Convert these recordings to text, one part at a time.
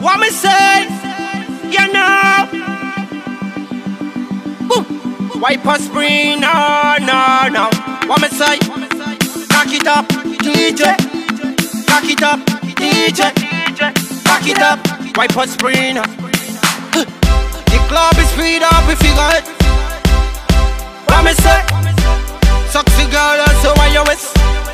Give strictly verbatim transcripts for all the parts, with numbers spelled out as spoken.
What me say? You know. Boom. Wipe a spring, no, no, no. What me say? Back it up, D J. Back it up, D J. Back it up, wipe a spring. The club is freed up if you got it. What me say? Sexy girl, also why you with?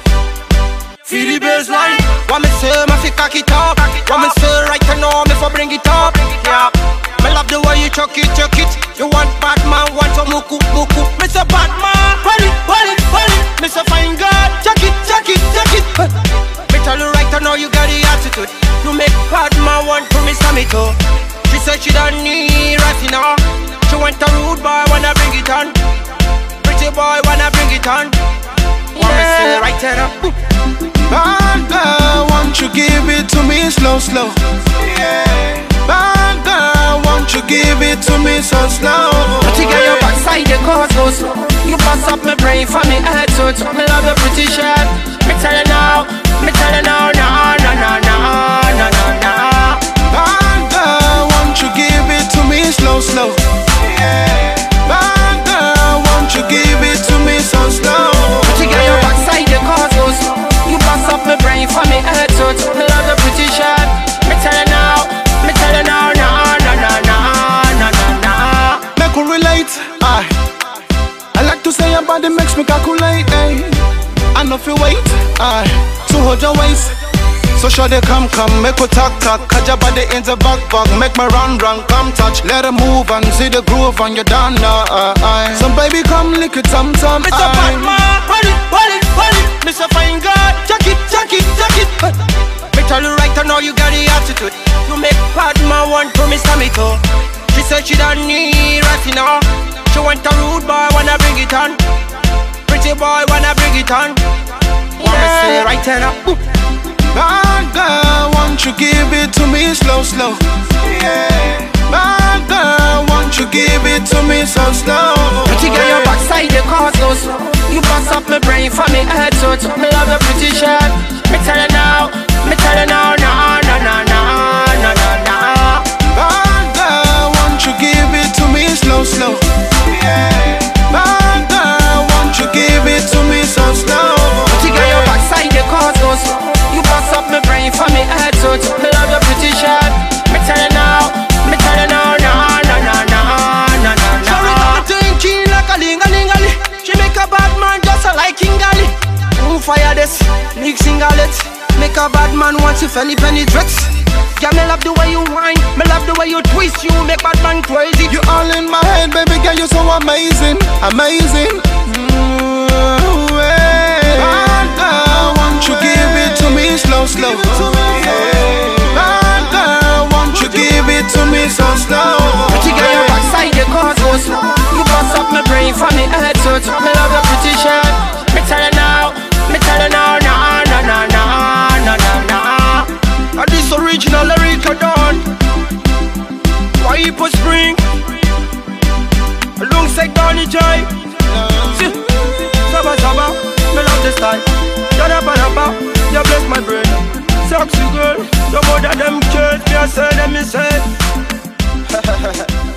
Feel the bassline. What me say, me fi cock it up. What me say, right now, me for bring it up. Yeah, me love the way you chuck it, chuck it. You want bad man, want some muku, muku. Me say bad man, hold it, hold it, hold it. Me say fine girl, chuck it, chuck it, chuck it. Me tell you right now, you got the attitude. You make bad man want to me slam it up. She said she don't need right now. She want a rude boy, wanna bring it on. Pretty boy, wanna bring it on. What me say, right now. Bad girl, won't you give it to me slow, slow? Yeah. Bad girl, won't you give it to me so slow? Pretty girl, your backside, your cause go slow. You bust up my brain from me head to toe. Me love your pretty shirt. Me tell you now, me tell you now, no, no, no, no, no, no, no. Bad girl, won't you give it to me slow, slow? Yeah. Bad girl, won't you give it to me so slow? Pretty girl, your backside, your cause go slow. You bust up my brain from me head to toe. Me love your pretty shirt. Me tell you now, me tell you now, no, no, no, no, no, no, no. Make we relate, I I like to say your body makes me calculate, eh? I know if you wait, I to hold your waist. So sure they come, come, make we talk, talk. Cause your body in the back, back. Make me run, run, come touch. Let it move and see the groove and you're done now, uh, uh. So baby come lick it, some, some, Mister Bad man, hold it, hold it, hold it. Mister Fine girl, check it, check it, check it. Me tell you right now, you got the attitude. You make bad man want to me slam it up. She said she don't need right now. She want a rude boy, wanna bring it on. Pretty boy, wanna bring it on. What me say right now? Bad girl, won't you give it to me slow, slow? Yeah. Bad girl, won't you give it to me so slow? Pretty girl, your backside, your cause go slow. You bust up my brain from me head to toe. Me love your pretty shirt. Me tell you now, me tell you now, no, no, no, no, no, no, no. Bad girl, won't you give it to me slow, slow? Yeah. Bad girl, won't you give it to me so slow? Pretty girl, your backside, your cause go slow. You bust up my brain from me head to toe. Me love your pretty shirt. Me tell you now, me tell you now, no, no, no, no, no, no, no. She got the thinking like a ling-a-ling-a-ling. She make a bad man just a like Kingali. Who fire this? Nick Singalet. Make a bad man want to penny penny tricks. Yeah, me love the way you whine. Me love the way you twist. You make bad man crazy. You all in my head, baby girl, you're so amazing, amazing. Mm-hmm. Bad girl, won't you give it to me slow, slow? Yeah. Bad girl, won't you give it to me so slow? Pretty girl, your backside, your cause go slow. You bust up my brain from me head to toe. Me love your pretty shirt. Me tell you now, me tell you now, no, no, no, no, no, no, no. And this original lyric done. Wipe a spring alongside Donny J. See, Saba Saba, me love the style. Yada ba ba, you bless my brain. Sexy girl, the more that them kids, me I say them me say.